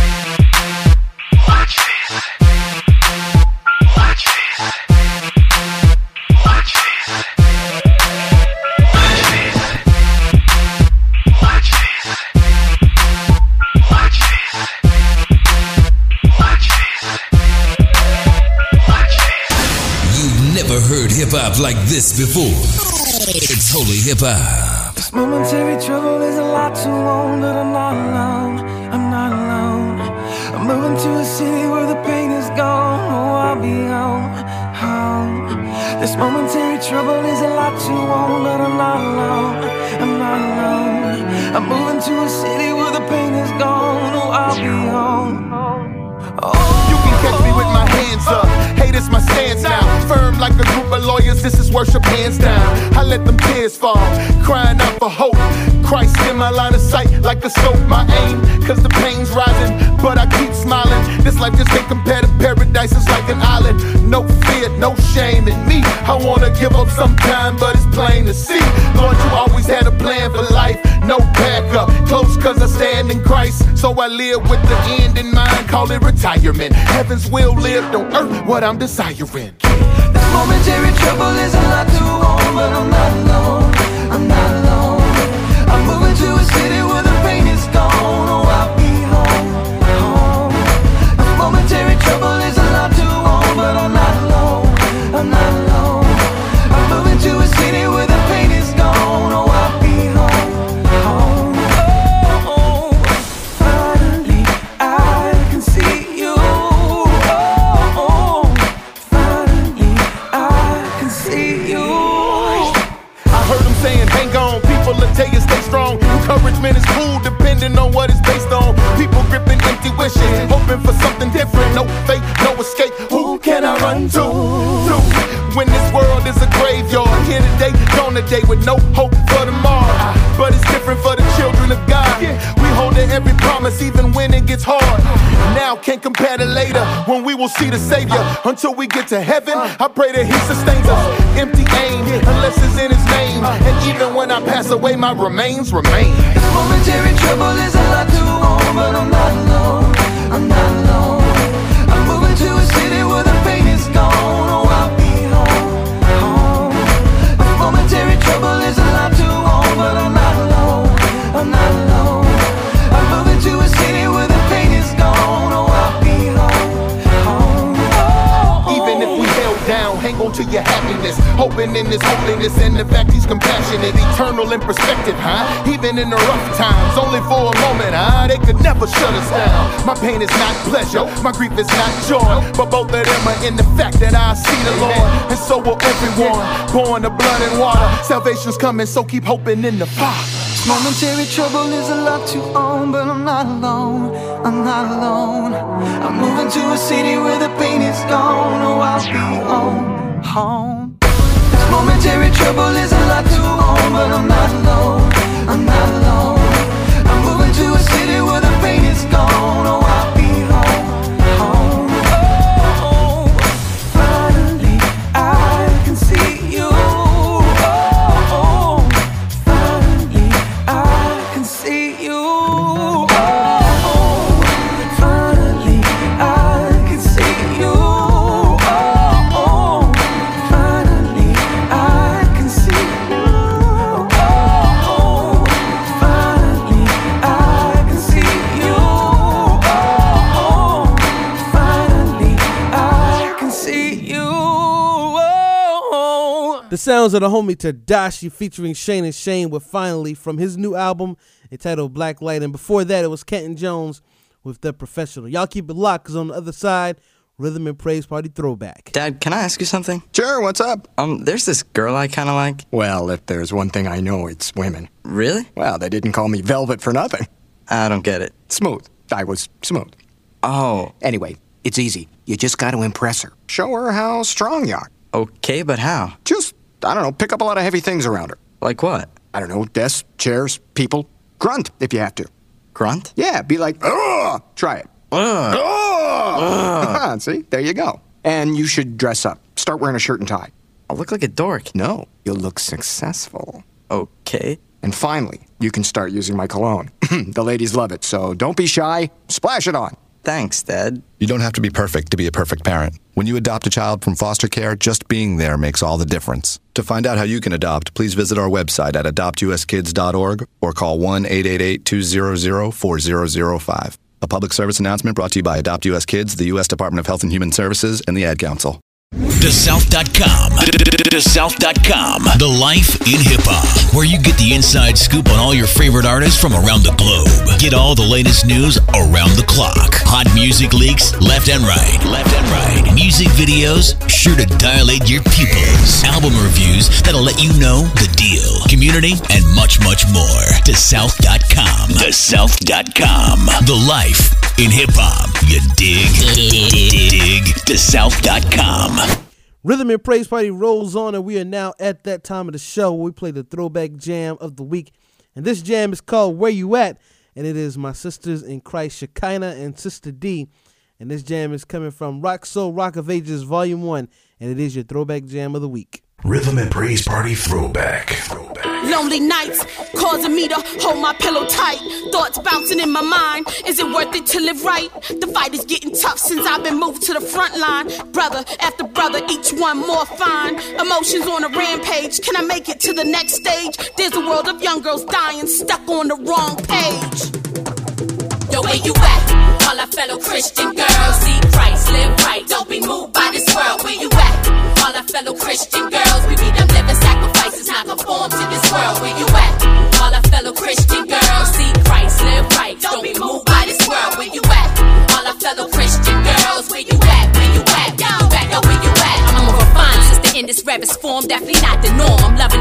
Watch this. Watch this. Watch this. Never heard hip hop like this before. It's Holy Hip Hop. This momentary trouble is a lot too long, but I'm not alone. I'm not alone. I'm moving to a city where the pain is gone. Oh, I'll be home, home. This momentary trouble is a lot too long, but I'm not alone. I'm not alone. I'm moving to a city where the pain is gone. Oh, I'll be home. You can catch me with my hands up. Hate is my stance now. Firm like a group of lawyers, this is worship hands down. I let them tears fall, crying out for hope. Christ in my line of sight like a scope. My aim, cause the pain's rising, but I keep smiling. This life just ain't compared to paradise, it's like an island. No fear, no shame in me. I wanna give up sometime, but it's plain to see. Lord, you always had a plan for life, no backup. Close cause I stand in Christ, so I live with the end in mind. Call it retirement. Heaven's will lived on earth, what I'm desiring. This momentary trouble is a lot too long, but I'm not alone. I'm not alone. I'm moving to a city where the pain is gone. Oh, I'll be home, home. This momentary trouble is a lot too long, but I'm not alone. I'm not alone. I'm moving to a city where the pain is gone. Oh, I'll be home, home. Oh, finally I can see you. Tell you stay strong. Encouragement is cool, depending on what it's based on. People gripping empty wishes, hoping for something different. No fate, no escape. Who can I run to? when this world is a graveyard. Here today, gone today with no hope for tomorrow. But it's different for the children of God. We hold to every promise even when it gets hard. Now can't compare to later when we will see the Savior. Until we get to heaven, I pray that He sustains us. Empty aim, unless it's in His name. And even when I pass away, my remains remain. This momentary trouble is a lot to own, but I'm not alone. I'm not alone. I'm moving to a city where the pain is gone. Oh, I'll be home. This momentary trouble is a lot to own, but I'm not alone. I'm not alone. I'm moving to a city where the pain is gone. Oh, I'll be home. Even if we held down, hang on to your happiness. Hoping in His holiness and the fact He's compassionate. Eternal in perspective, even in the rough times. Only for a moment, they could never shut us down. My pain is not pleasure, my grief is not joy. But both of them are in the fact that I see the Lord. And so will everyone, born of blood and water. Salvation's coming, so keep hoping in the Father. Momentary trouble is a lot to own, but I'm not alone. I'm not alone. I'm moving to a city where the pain is gone. Oh, I'll be home. This momentary trouble is a lot to own, but I'm not alone. I'm not alone. I'm moving to a city where the pain is gone. Oh, I'll be home. Oh, finally I can see you. The sounds of the homie Tadashi featuring Shane and Shane were finally from his new album entitled Black Light. And before that, it was Kenton Jones with The Professional. Y'all keep it locked, because on the other side, Rhythm and Praise Party Throwback. Dad, can I ask you something? Sure, what's up? There's this girl I kind of like. Well, if there's one thing I know, it's women. Really? Well, they didn't call me Velvet for nothing. I don't get it. Smooth. I was smooth. Oh. Anyway, it's easy. You just got to impress her. Show her how strong you are. Okay, but how? Just, I don't know, pick up a lot of heavy things around her. Like what? I don't know, desks, chairs, people. Grunt, if you have to. Grunt? Yeah, be like, ugh! Try it. Ugh. Ugh. See, there you go. And you should dress up. Start wearing a shirt and tie. I'll look like a dork. No, you'll look successful. Okay. And finally, you can start using my cologne. The ladies love it, so don't be shy. Splash it on. Thanks, Dad. You don't have to be perfect to be a perfect parent. When you adopt a child from foster care, just being there makes all the difference. To find out how you can adopt, please visit our website at adoptuskids.org or call 1-888-200-4005. A public service announcement brought to you by Adopt US Kids, the U.S. Department of Health and Human Services, and the Ad Council. TheSouth.com. TheSouth.com. The life in hip-hop, where you get the inside scoop on all your favorite artists from around the globe. Get all the latest news around the clock. Hot music leaks left and right. Left and right. Music videos sure to dilate your pupils. Album reviews that'll let you know the deal. Community and much, much more. TheSouth.com. TheSouth.com. The life in hip-hop. You dig? Dig. TheSouth.com. Rhythm and Praise Party rolls on, and we are now at that time of the show where we play the throwback jam of the week. And this jam is called Where You At? And it is my sisters in Christ, Shekinah and Sister D. And this jam is coming from Rock Soul Rock of Ages Volume 1. And it is your throwback jam of the week. Rhythm and Praise Party Throwback. Lonely nights causing me to hold my pillow tight. Thoughts bouncing in my mind. Is it worth it to live right? The fight is getting tough since I've been moved to the front line. Brother after brother, each one more fine. Emotions on a rampage. Can I make it to the next stage? There's a world of young girls dying, stuck on the wrong page. Yo, where you at? All our fellow Christian girls, see Christ, live right. Don't be moved by this world. Where you at? All our fellow Christian girls, we be them living sacrifices, not conform to this world. Where you at? All our fellow Christian girls, see Christ, live right. Don't be moved by this world. Where you at? All our fellow Christian girls, where you at? Where you at? Yo, where you at? I'm more refined since the indus rap is formed. Definitely not the norm. I'm loving, accepting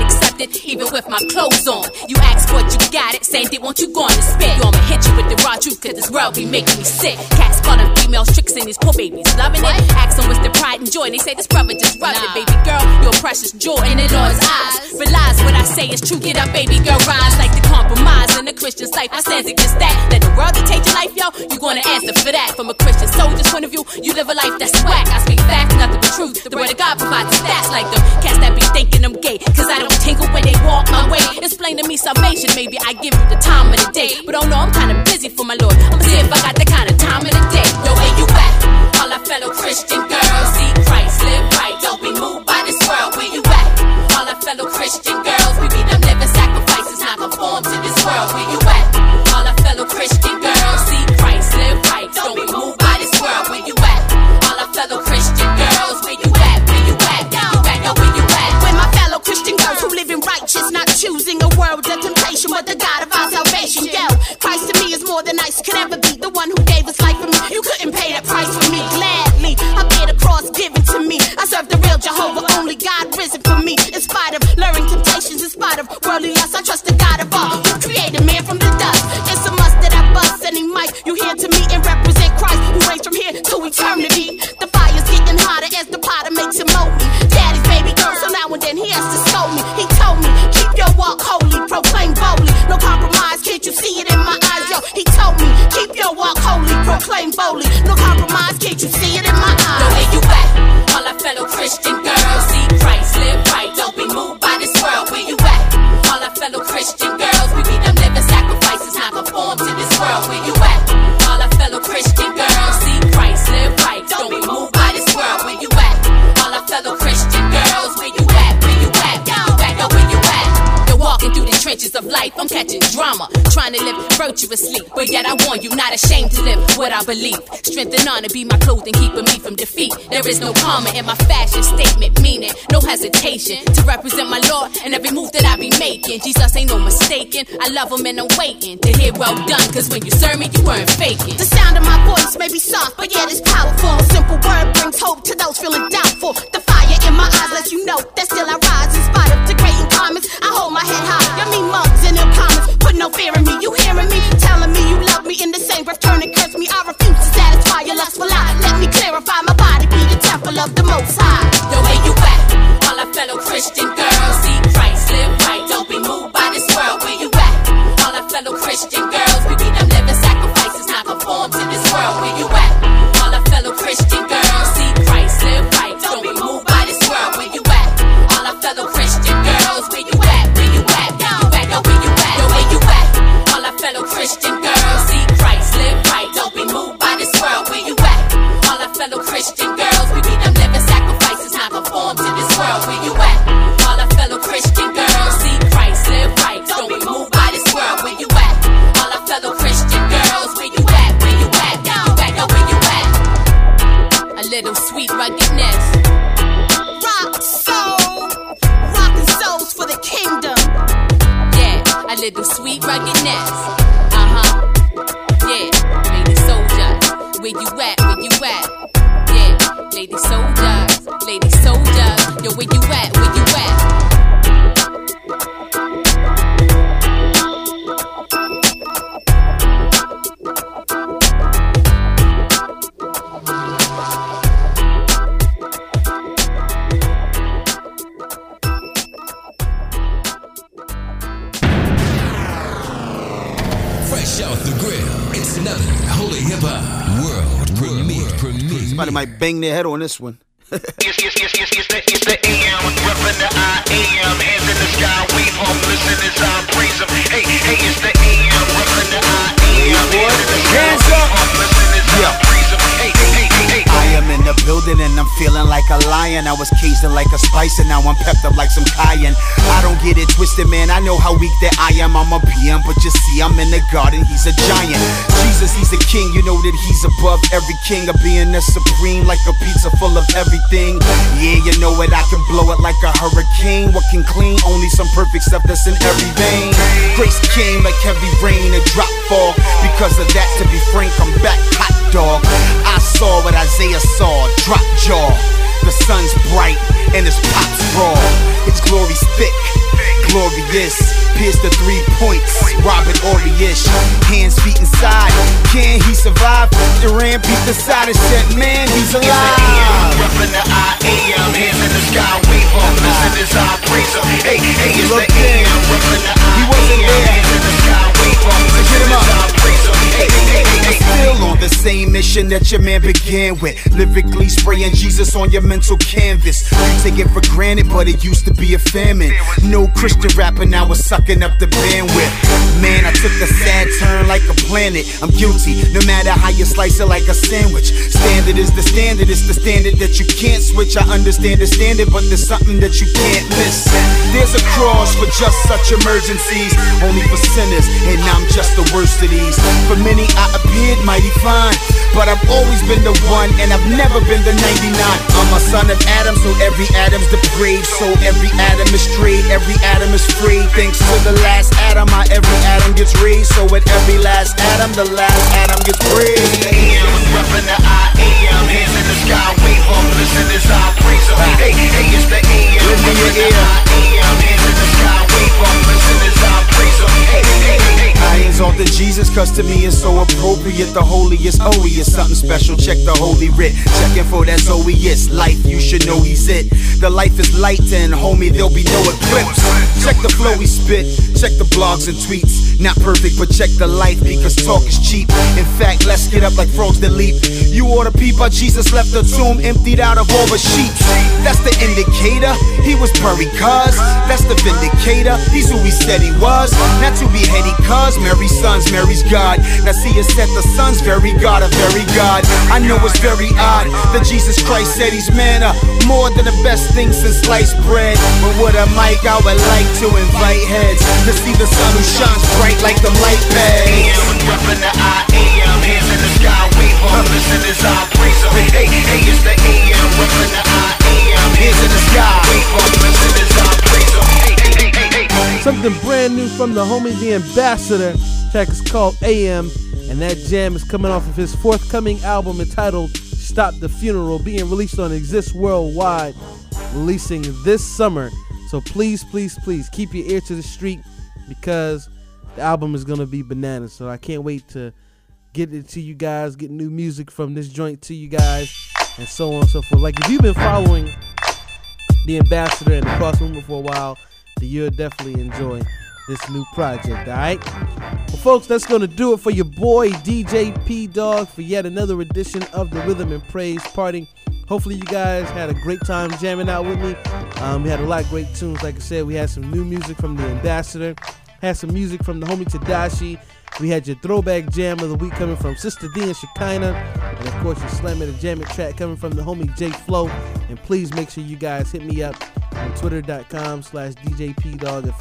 respected, even with my clothes on. You ask what you got it, same thing, won't you go on and spit? Yo, I'ma hit you with the raw truth, cause this world be making me sick. Cats calling females tricks and these poor babies loving it. Ask them what's their pride and joy, and they say this brother just rubbed it. Baby girl, you're a precious jewel in the Lord's eyes. Realize what I say is true, get up, baby girl, rise like the compromise in the Christian's life. I stand against that. Let the world dictate your life, yo, you gonna answer for that. From a Christian soldier's point of view, you live a life that's whack. I speak facts, nothing but truth. The word of God provides the stats like them cats that be thinking I'm gay, cause I don't tinkle when they walk my way. Explain to me salvation, maybe I give you the time of the day. But oh no, I'm kinda busy for my Lord. I'ma see if I got the kind of time of the day. Yo, where you at? All our fellow Christian girls, see Christ, live right, don't be moved by this world. Where you at? All our fellow Christian girls, we be them living sacrifices, not conform to this world. Where you at? All our fellow Christian girls, see Christ, live right, don't be moved by this world. Where you at? All our fellow Christian girls, where you at? Where you at? Where you at? Where my fellow Christian girls who live in righteous, not choosing a world of temptation, but the God of our salvation. Yo, Christ to me is more than ice could ever be. The one who gave his life for me, you couldn't pay that price for me. Gladly, I bear the cross given to me. I serve the real Jehovah, only God risen for me. In spite of luring temptations, in spite of worldly lust, I trust the God of all who created man from the dust. It's a must that I bust any mic. You here to meet and represent Christ, who reigns from here to eternity. The fire's getting hotter as the potter makes it moldy. Daddy's baby girl, so now and then he has to scold me. He told me, keep your walk holy, proclaim boldly, no compromise. Can't you see it in my eyes, yo? He told me, keep your walk holy, proclaim boldly, no compromise. Can't you see it in my eyes? Yo, where you at? All our fellow Christian girls, see Christ, live right, don't be moved by this world. Where you at? All our fellow Christian girls, we be them living sacrifices, not conform to this world. Where you at? All our fellow Christian girls, see Christ, live right, don't be moved by this world. Where you at? All our fellow Christian girls, where you at? Where you at? Where you at? You're walking through the trenches of life, I'm catching drama, trying to live virtuously, but yet I warn you, not ashamed to live what I believe. Strength and honor be my clothing, keeping me from defeat. There is no karma in my fashion statement, meaning no hesitation to represent my Lord in every move that I be making. Jesus ain't no mistaken, I love him and I'm waiting to hear well done, cause when you serve me, you weren't faking. The sound of my voice may be soft, but yet it's powerful. A simple word brings hope to those feeling doubtful. The fire in my eyes lets you know that still I rise. In spite of degrading comments, I hold my head high. Y'all mean mugs in them comments, put no fear in me. You hearing me, telling me you love me, in the same breath turn and curse me. I refuse to satisfy your lustful eye. Let me clarify, my body be the temple of the Most High. Yo, where you at? All our fellow Christian girls, see Christ, live right, don't be moved by this world. Where you at? All our fellow Christian girls, we be them living sacrifices, not conform to this world. Where you at? All our fellow Christian girls, see Christ, live right, don't be moved by this world. Where you at? All our fellow Christian girls, where you at? Where you at? Where you at? Yo, where you at? All our fellow Christian girls, see Christ, live right, don't be moved by this world. Where you at? All our fellow Christian girls, we be them living sacrifices, not conform to this world. Where you at? All our fellow Christian girls, see Christ, live right, don't be moved by this world. Where you at? All our fellow Christian girls, where you at? Where you at? Where you at? A little sweet ruggedness. Rock soul, rockin' souls for the kingdom. Yeah, a little sweet ruggedness. Yeah, lady soldiers, where you at? Where you at? Yeah, lady soldiers, yo, where you at? Where you at? Fresh off the grill, it's another Holy Hip Hop World Premiere. Somebody might bang their head on this one. It's the AM, reppin' the I am, hands in the sky, wave homeless as I praise him. Hey, it's the AM, reppin' the I am, hands in the sky, wave homeless as I praise him. Hey. I am in the building and I'm feeling like a lion. I was caged in like a spice and now I'm pepped up like some cayenne. I don't get it twisted, man, I know how weak that I am. I'm a PM, but you see I'm in the garden, he's a giant. Jesus, he's a king, you know that he's above every king. Of being the supreme, like a pizza full of everything. Yeah, you know it, I can blow it like a hurricane. What can clean? Only some perfect stuff that's in every vein. Grace came like heavy rain, a drop fall. Because of that, to be frank, I'm back, hot dog. I saw what Isaiah saw, drop jaw. The sun's bright and his pops raw. His glory's thick, glorious. Pierce the 3 points, Robert Orish. Hands, feet inside, can he survive? Duran peeped the side and said, man, he's alive. Reppin' the I-AM, hands in the sky, wave up, listen as I praise him. Hey, hey, it's the AM, reppin' the I-AM, he wasn't there. hands in the sky, wave up, listen as I praise him. Hey, hey, hey, still on the same mission that your man began with. Lyrically spraying Jesus on your mental canvas. You take it for granted, but it used to be a famine. No Christian rapper now is sucking up the bandwidth. Man, I took a sad turn like a planet. I'm guilty, no matter how you slice it like a sandwich. Standard is the standard, it's the standard that you can't switch. I understand the standard, but there's something that you can't miss. There's a cross for just such emergencies, only for sinners, and I'm just the worst of these. For many I appeared mighty fine, but I've always been the one, and I've never been the 99. I'm a son of Adam, so every Adam's depraved. So every atom is straight, every atom is free. Thanks to the last Adam, every atom gets raised. So at every last Adam, the last Adam gets raised. The AM, reppin' the I-AM, hands in the sky, wave up, listen as I praise him. Hey, hey, it's the AM, reppin' the I-AM, hands in the sky, wave up, listen as I praise him. Hey, hey, hey, hey. I exalted Jesus, cause to me it's so appropriate. The holiest, oh, he is something special. Check the holy writ, checking for that Zoeist life. You should know he's it. The life is light and homie, there'll be no eclipse. Check the flow he spit, check the blogs and tweets. Not perfect, but check the life because talk is cheap. In fact, let's get up like frogs that leap. You ought to peep how Jesus left the tomb emptied out of all the sheets. That's the indicator, he was buried cuz. That's the vindicator, he's who he said he was. Not to be heady cuz, Mary's sons, Mary's God. Now see it set the sons, very God, a very God. I know it's very odd that Jesus Christ said he's manna, more than the best thing since sliced bread. But with a mic I would like to invite heads to see the sun who shines bright like the light pads. AM, reppin' the I-AM, hands in the sky, wave up, listen as I praise him. Hey, hey, it's the AM, reppin' the I-AM, hands in the sky, wave up, listen as I praise him. Hey, hey, hey, hey. Something brand new from the homie The Ambassador. Track is called AM, and that jam is coming off of his forthcoming album entitled Stop the Funeral, being released on Exist Worldwide, releasing this summer. So please, please, please keep your ear to the street because the album is going to be bananas. So I can't wait to get it to you guys, get new music from this joint to you guys, and so on and so forth. Like, if you've been following The Ambassador and the Cross Movement for a while, then you'll definitely enjoy this new project, alright? Well, folks, that's going to do it for your boy DJ P Dog for yet another edition of the Rhythm and Praise Party. Hopefully you guys had a great time jamming out with me. We had a lot of great tunes. Like I said, we had some new music from The Ambassador, had some music from the homie Tadashi. We had your throwback jam of the week coming from Sister D and Shekinah. And of course your Slam It and Jam It track coming from the homie J Flow. And please make sure you guys hit me up on twitter.com/DJPdog and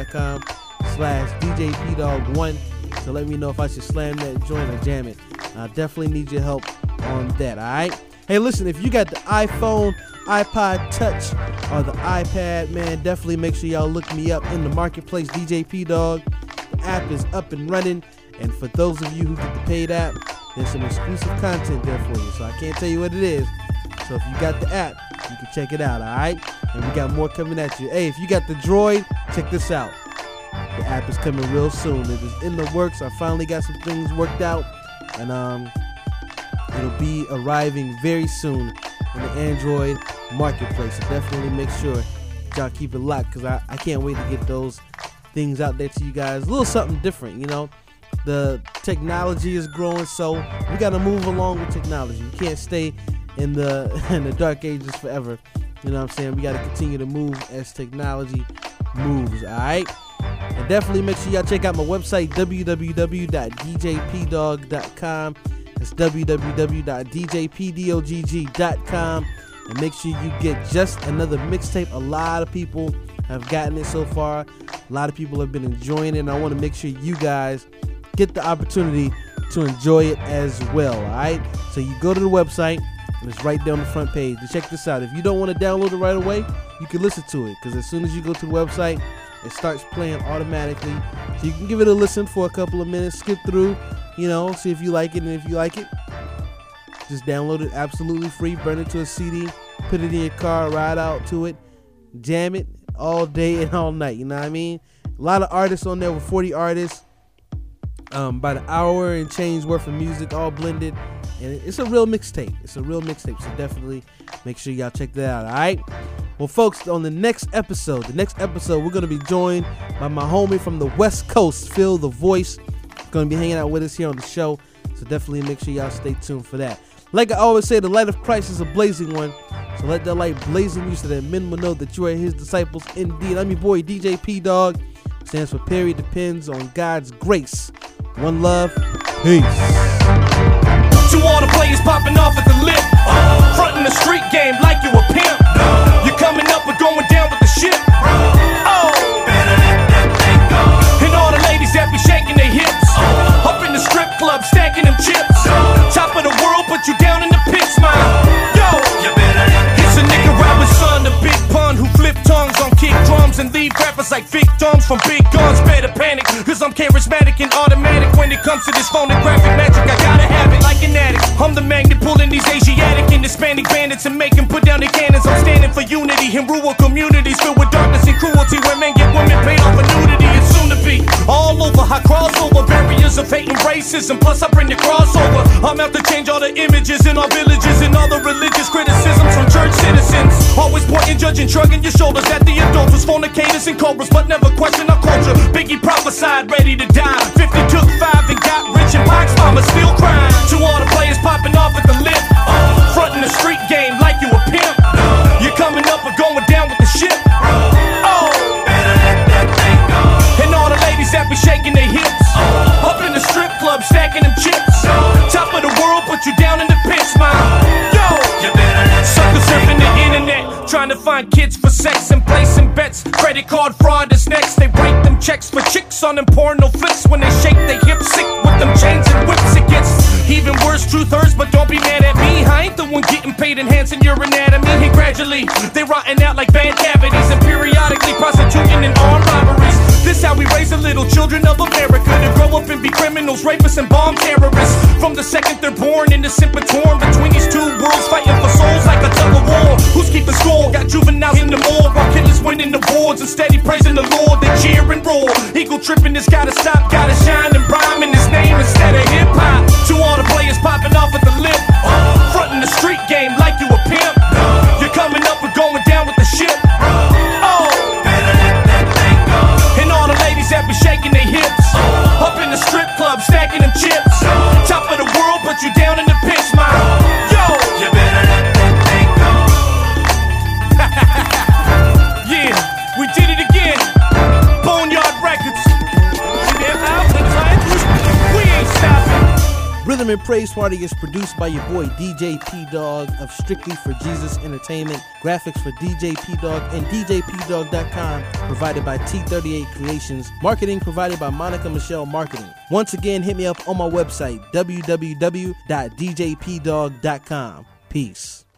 facebook.com/DJPdog1 to let me know if I should slam that joint or jam it. I definitely need your help on that, alright? Hey, listen, if you got the iPhone, iPod Touch, or the iPad, man, definitely make sure y'all look me up in the marketplace, DJ P Dog. The app is up and running, and for those of you who get the paid app, there's some exclusive content there for you, so I can't tell you what it is. So if you got the app, you can check it out, alright? And we got more coming at you. Hey, if you got the Droid, check this out. The app is coming real soon. It is in the works. I finally got some things worked out, and it'll be arriving very soon in the Android marketplace. So definitely make sure y'all keep it locked, because I can't wait to get those things out there to you guys. A little something different, you know. The technology is growing, so we got to move along with technology. We can't stay in the dark ages forever. You know what I'm saying? We got to continue to move as technology moves, all right? And definitely make sure y'all check out my website, www.djpdog.com. That's www.djpdogg.com. And make sure you get Just Another Mixtape. A lot of people have gotten it so far. A lot of people have been enjoying it, and I want to make sure you guys get the opportunity to enjoy it as well, all right? So you go to the website, and it's right there on the front page. To check this out, if you don't want to download it right away, you can listen to it, because as soon as you go to the website, it starts playing automatically. So you can give it a listen for a couple of minutes, skip through, you know, see if you like it, and if you like it, just download it absolutely free, burn it to a CD, put it in your car, ride out to it, jam it all day and all night, you know what I mean? A lot of artists on there, with 40 artists. About an hour and change worth of music, all blended. And it's a real mixtape. So definitely make sure y'all check that out, all right? Well, folks, on the next episode, we're going to be joined by my homie from the West Coast, Phil the Voice. Going to be hanging out with us here on the show. So definitely make sure y'all stay tuned for that. Like I always say, the light of Christ is a blazing one. So let that light blaze in you so that men will know that you are his disciples indeed. I'm your boy, DJ P Dog. Stands for Period Depends on God's Grace. One love. Peace. To all the players popping off at the lip, frontin' the street game like you a pimp. You're coming up or going down with the ship. Oh, and all the ladies that be shaking their hips, up in the strip club stacking them chips. Top of the world, put you down in the pits, man. Yo, it's a Nicaraguan son, the big pun who flip tongues on kick drums and leave rappers like victims from big guns. Better panic, cause I'm charismatic and automatic. When it comes to this phonographic magic, I gotta have it like an addict. I'm the magnet pulling these Asiatic and Hispanic bandits and make them put down their cannons. I'm standing for unity in rural communities filled with darkness and cruelty, where men get women paid off for nudity. It's soon to be all over. I cross over barriers of hate and racism. Plus I bring the crossover. I'm out to change all the images in our villages and all the religious criticisms from church citizens. Always pointing, judging, shrugging your shoulders at the adulterers, fornicators and cobras, but never question our culture. Biggie prophesied, ready to die. 50 took 5 and got rich, and Pac's mama still crying. To all the players popping off at the lip, frontin' the street game like you a pimp. You're coming up or going down with the ship. Oh, and all the ladies that be shaking their hips, up in the strip club stacking them chips. Top of the world, put you down in the pits, man. Yo, suckers surfing the internet, trying to find kids for sex and placing bets. Credit card fraud is next. They write them checks for chicks on them porno flicks. When they shake their hips sick with them chains and whips, it gets even worse. Truth hurts, but don't be mad at me. I ain't the one getting paid enhancing your anatomy. And gradually they rotting out like bad cavities and periodically prostituting and armed robberies. This how we raise the little children of America to grow up and be criminals, rapists, and bomb terrorists. From the second they're born, innocent but torn between these two worlds, fighting for souls like a tug of war. Who's keeping score? Got juveniles in the morgue while killers winning awards and steady praising the Lord. They cheer and roar. Ego tripping, this gotta stop, gotta shine and rhyme in his name instead of hip hop. To all the players popping off at the lip, frontin' the street game like you a pimp. You're coming up or going down with the ship. Oh, and all the ladies that be shaking their hips, up in the strip club stacking them chips. Top of the world, put you down in the pits, man. Yo, you better let that thing go. Yeah, we did it again. Boneyard Records. We ain't stopping. Rhythm and Praise Party is produced by your boy DJ P Dog of Strictly for Jesus Entertainment. Graphics for DJ P Dog and DJPdog.com provided by T38 Creations. Marketing provided by Monica Michelle Marketing. Once again, hit me up on my website, www.djpdog.com. Peace.